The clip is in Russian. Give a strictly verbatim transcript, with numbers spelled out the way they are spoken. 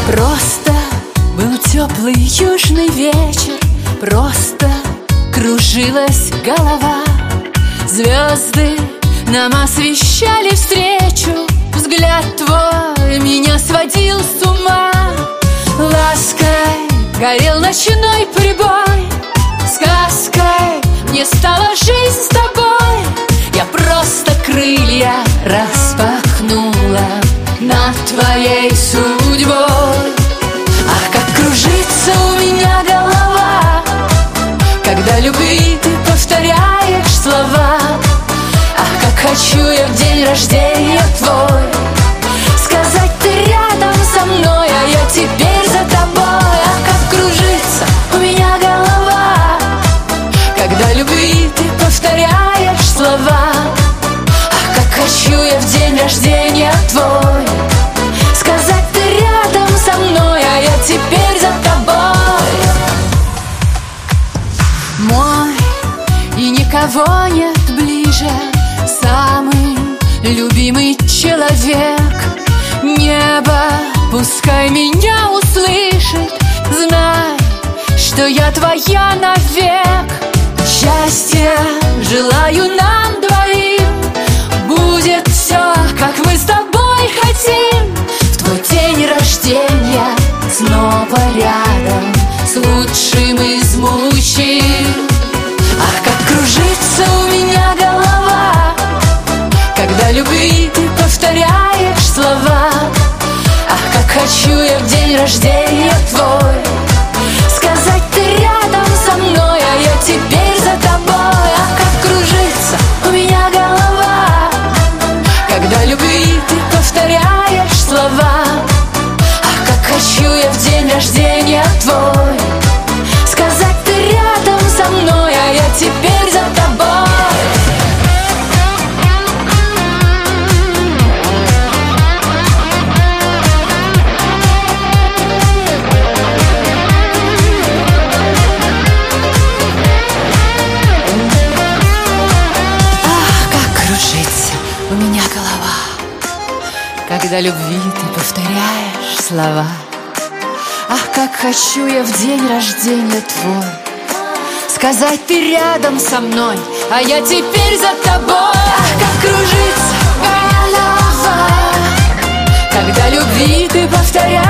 Просто был теплый южный вечер, просто кружилась голова. Звезды нам освещали встречу, взгляд твой меня сводил с ума. Лаской горел ночной прибой, сказкой мне стала жизнь с тобой. Я просто крылья распахнула над твоей судьбой. Ах, как кружится у меня голова, когда любви ты повторяешь слова. Ах, как хочу я в день рождения твой сказать: ты рядом со мной, а я теперь за тобой. Ах, как кружится у меня голова, когда любви ты повторяешь слова. Ах, как хочу я в день рождения твой сказать: ты рядом со мной, а я теперь за тобой. Мой и никого нет ближе, самый любимый человек. Небо пускай меня услышит, знай, что я твоя навек. Счастья желаю нам двоим, будет все, как мы с тобой хотим. В твой день рождения снова рядом с лучшим из мужчин. Ах, как кружится у меня голова, когда любви ты повторяешь слова. Ах, как хочу я в день рождения твой сказать: ты рядом со мной, а я теперь за тобой. Ах, как кружится у меня голова, когда любви ты повторяешь слова. Ах, как хочу я в день рождения твой сказать: ты рядом со мной, а я теперь за тобой. У меня голова, когда любви ты повторяешь слова. Ах, как хочу я в день рождения твой сказать: ты рядом со мной, а я теперь за тобой. Ах, как кружится голова, когда любви ты повторяешь